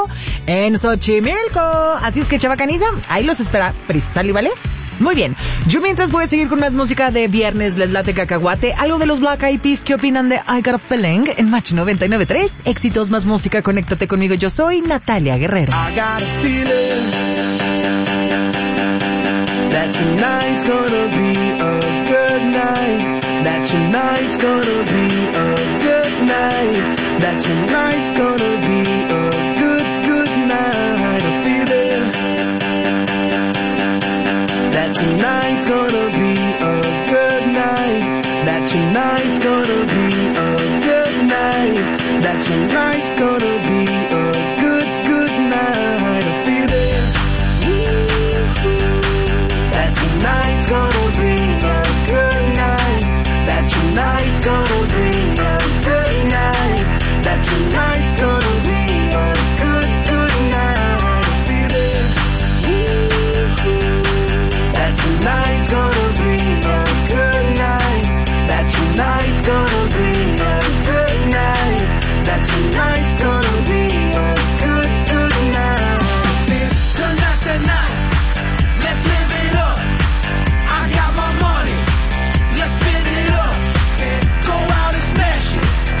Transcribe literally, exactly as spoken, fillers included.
en Xochimilco. Así es que, chavacaniza, ahí los espera Pris, ¿sale, vale? Muy bien, yo mientras voy a seguir con más música de viernes, les late cacahuate, algo de los Black Eyed Peas, ¿qué opinan de I Got a Feeling? En Match noventa y nueve punto tres, éxitos más música, conéctate conmigo, yo soy Natalia Guerrero. I got a feeling that tonight's gonna be a good night, that tonight's gonna be a good night, that tonight's gonna be